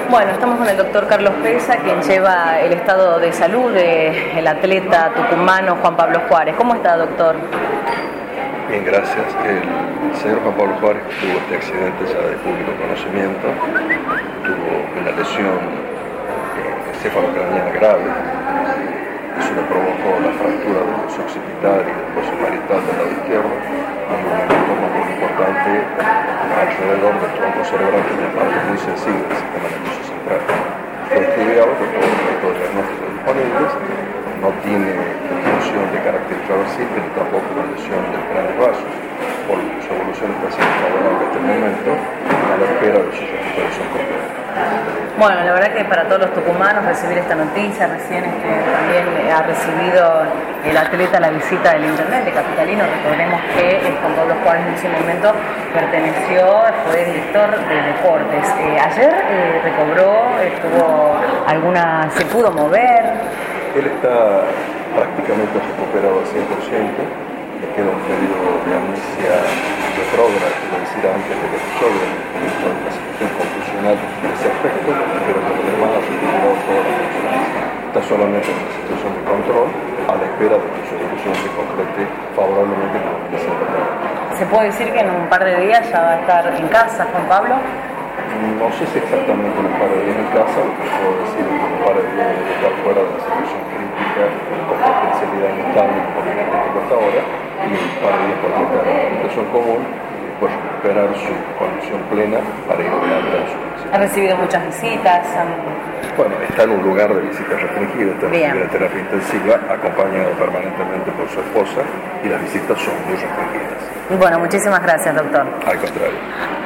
Bueno, estamos con el doctor Carlos Pesa, quien lleva el estado de salud del atleta tucumano Juan Pablo Juárez. ¿Cómo está, doctor? Bien, gracias. El señor Juan Pablo Juárez tuvo este accidente ya de público conocimiento, tuvo una lesión encefalocraneana grave, eso le provocó la fractura del hueso occipital y del hueso parietal del lado izquierdo, y un hematoma muy importante alrededor del tronco cerebral, que es una parte muy sensible del sistema nervioso central. Fue estudiado con todos los métodos diagnósticos disponibles, no tiene función de carácter irreversible ni tampoco una lesión de grandes vasos, por lo que su evolución está siendo favorable en este momento a la espera de su recuperación completa. Bueno, la verdad que para todos los tucumanos recibir esta noticia, recién también ha recibido el atleta la visita del intendente capitalino. Recordemos que Juan Pablo Juárez en ese momento fue director de deportes. Ayer recobró, se pudo mover. Él está prácticamente recuperado al 100%, le queda un periodo de amnesia retrógrada, quiero decir, antes del episodio, una situación confusional en ese aspecto, pero por lo demás ha recuperado toda la funcionalidad. Está solamente en una situación de control, a la espera de que su evolución se complete favorablemente con la medicina. ¿Se puede decir que en un par de días ya va a estar en casa, Juan Pablo? No sé si exactamente un par de días en casa, lo que puedo decir es que un par de días debe estar fuera de la situación crítica con potencialidad inestable como el diagnóstico hasta ahora, y un par de días por estar en la habitación común y después recuperar su condición plena para ir adelante a su visita. ¿Ha recibido muchas visitas? Bueno, está en un lugar de visita restringida, está en terapia intensiva, acompañado permanentemente por su esposa, y las visitas son muy restringidas. Bueno, muchísimas gracias, doctor. Al contrario.